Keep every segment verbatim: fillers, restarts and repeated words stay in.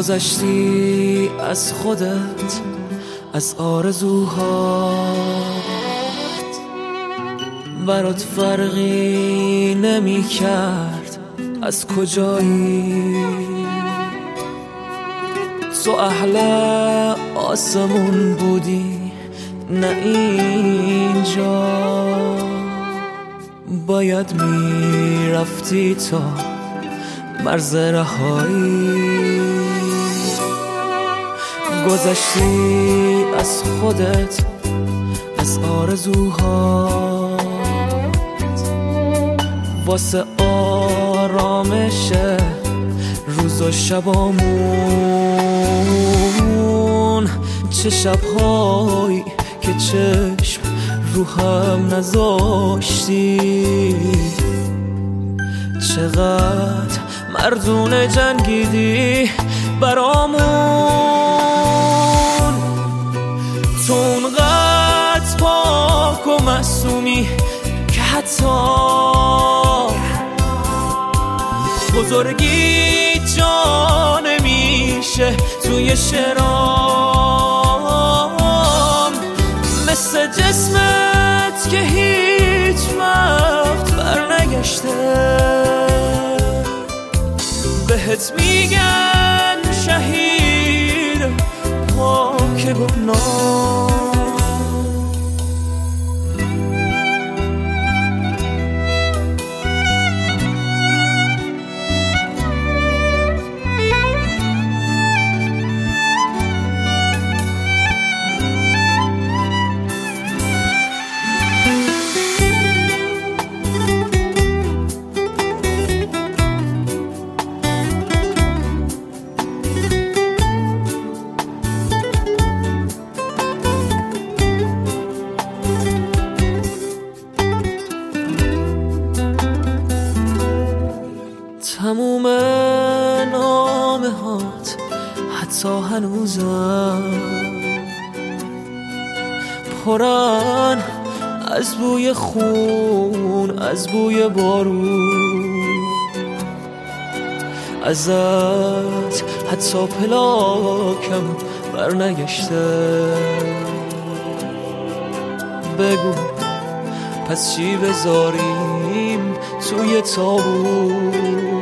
گذشتی از خودت، از آرزوهات، برات فرقی نمی کرد از کجایی. تو اهل آسمون بودی نه اینجا، باید می رفتی تا مرز رهایی. گذشتی از خودت، از آرزوهات، واسه آرامش روز و شبامون. چه شبهایی که چشم رو هم نذاشتی، چقدر مردونه جنگیدی برامون. تو اونقدر پاک و معصومی که حتی بزرگی جا نمیشه توی شرام. مثل جسمت که هیچ وقت برنگشته، بهت میگن شهید پاک گناه. تموم نامه هات حتی هنوزم پرن از بوی خون، از بوی بارون. ازت حتی پلاکم برنگشته. بگو پس چی بذاریم توی تابوت؟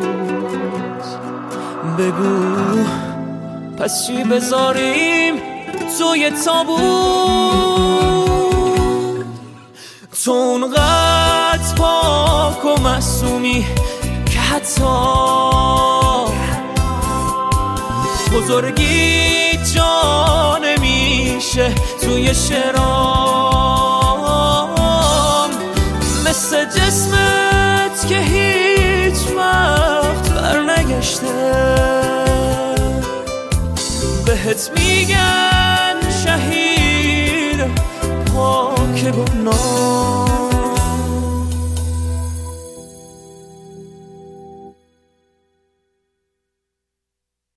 بگو پس چی بذاریم توی تابوت؟ تو اونقدر پاک و معصومی که حتی بزرگی جا نمیشه توی شرام. مثل جسمت که هیچ وقت برنگشته، بهت میگن